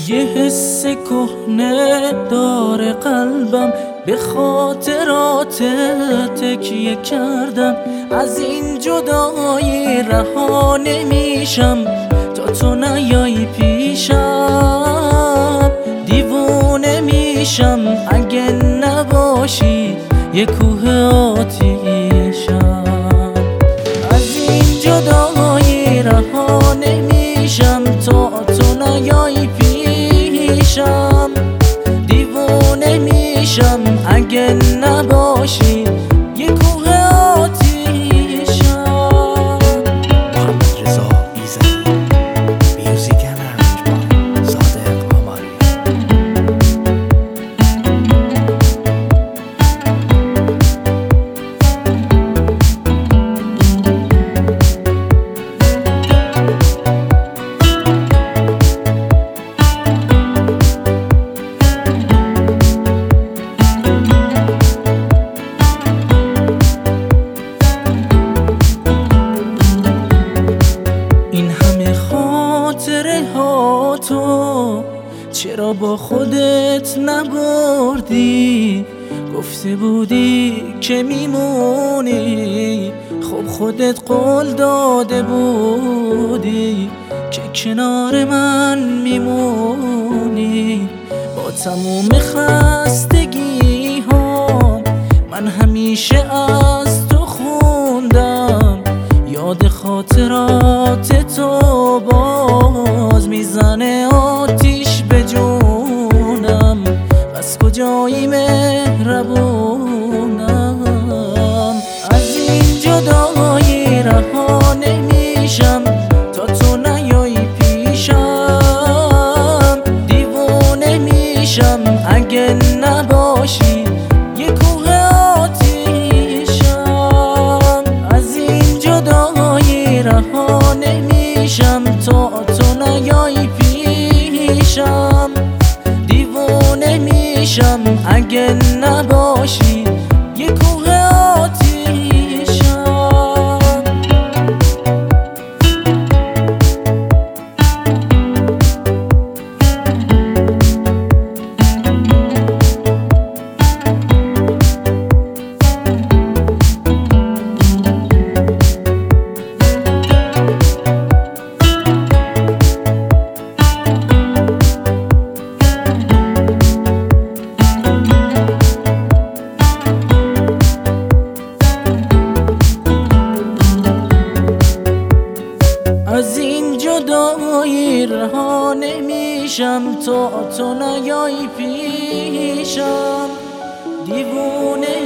یه حس کهنه داره قلبم، به خاطرات تکیه کردم. از این جدایی رها نمیشم تا تو نیایی پیشم. دیوونه میشم اگه نباشی یه کوه آتیشم. از این جدایی رها نمیشم تا تو نیایی پیشم. دیوونه میشم اگه نباشی یه کوه آتیشم. محمد رضا ایزدی، میوزیک ارنجبان، صادق آماری. این همه خاطره ها تو چرا با خودت نبردی؟ گفته بودی که میمونی، خب خودت قول داده بودی که کنار من میمونی. با تموم خستگی ها من همیشه از تو خوندم. یاد خاطرات تو باز میزنه آتیش به جونم. از کجایی مهربونم؟ از این جدایی رها نمیشم تا تو نیایی پیشم. دیوونه میشم اگه نباشی یه کوه آتیشم. از این جدایی رها نمیشم تا تو نیایی پیشم. دیوونه میشم اگه نباشی یه کوه آتیشم. از این جدایی رها نمیشم تا تو نیایی پیشم. دیوونه